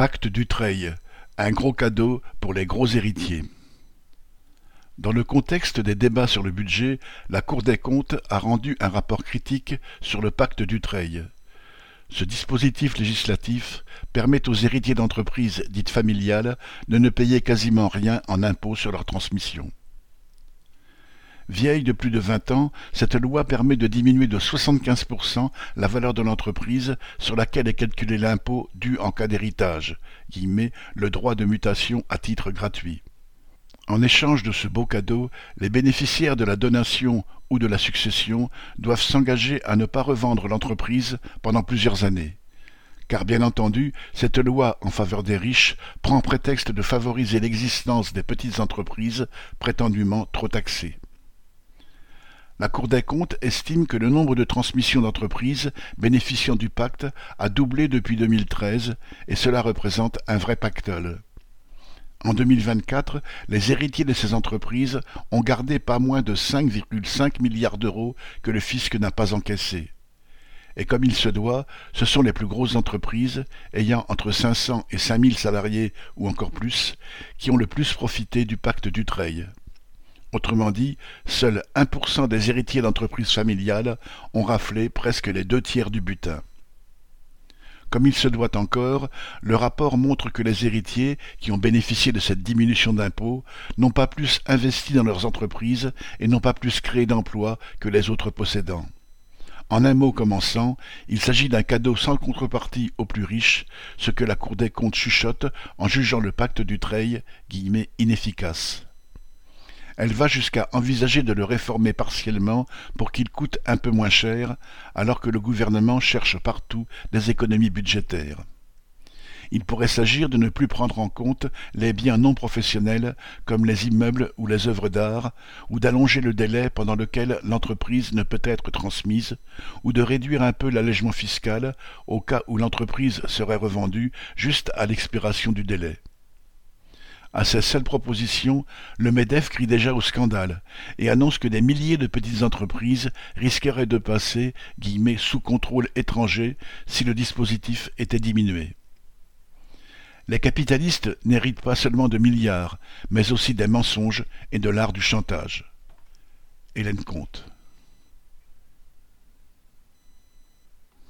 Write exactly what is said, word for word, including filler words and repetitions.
Pacte Dutreil, un gros cadeau pour les gros héritiers. Dans le contexte des débats sur le budget, la Cour des comptes a rendu un rapport critique sur le pacte Dutreil. Ce dispositif législatif permet aux héritiers d'entreprises dites familiales de ne payer quasiment rien en impôts sur leur transmission. Vieille de plus de vingt ans, cette loi permet de diminuer de soixante-quinze pour cent la valeur de l'entreprise sur laquelle est calculé l'impôt dû en cas d'héritage, guillemets, le droit de mutation à titre gratuit. En échange de ce beau cadeau, les bénéficiaires de la donation ou de la succession doivent s'engager à ne pas revendre l'entreprise pendant plusieurs années. Car bien entendu, cette loi en faveur des riches prend prétexte de favoriser l'existence des petites entreprises prétendument trop taxées. La Cour des comptes estime que le nombre de transmissions d'entreprises bénéficiant du pacte a doublé depuis deux mille treize et cela représente un vrai pactole. En deux mille vingt-quatre, les héritiers de ces entreprises ont gardé pas moins de cinq virgule cinq milliards d'euros que le fisc n'a pas encaissés. Et comme il se doit, ce sont les plus grosses entreprises, ayant entre cinq cents et cinq mille salariés ou encore plus, qui ont le plus profité du pacte Dutreil. Autrement dit, seuls un pour cent des héritiers d'entreprises familiales ont raflé presque les deux tiers du butin. Comme il se doit encore, le rapport montre que les héritiers qui ont bénéficié de cette diminution d'impôts n'ont pas plus investi dans leurs entreprises et n'ont pas plus créé d'emplois que les autres possédants. En un mot commençant, il s'agit d'un cadeau sans contrepartie aux plus riches, ce que la Cour des comptes chuchote en jugeant le pacte Dutreil, guillemets, inefficace. Elle va jusqu'à envisager de le réformer partiellement pour qu'il coûte un peu moins cher, alors que le gouvernement cherche partout des économies budgétaires. Il pourrait s'agir de ne plus prendre en compte les biens non professionnels comme les immeubles ou les œuvres d'art, ou d'allonger le délai pendant lequel l'entreprise ne peut être transmise, ou de réduire un peu l'allègement fiscal au cas où l'entreprise serait revendue juste à l'expiration du délai. À ces seules propositions, le MEDEF crie déjà au scandale et annonce que des milliers de petites entreprises risqueraient de passer guillemets, sous contrôle étranger si le dispositif était diminué. Les capitalistes n'héritent pas seulement de milliards, mais aussi des mensonges et de l'art du chantage. Hélène Comte.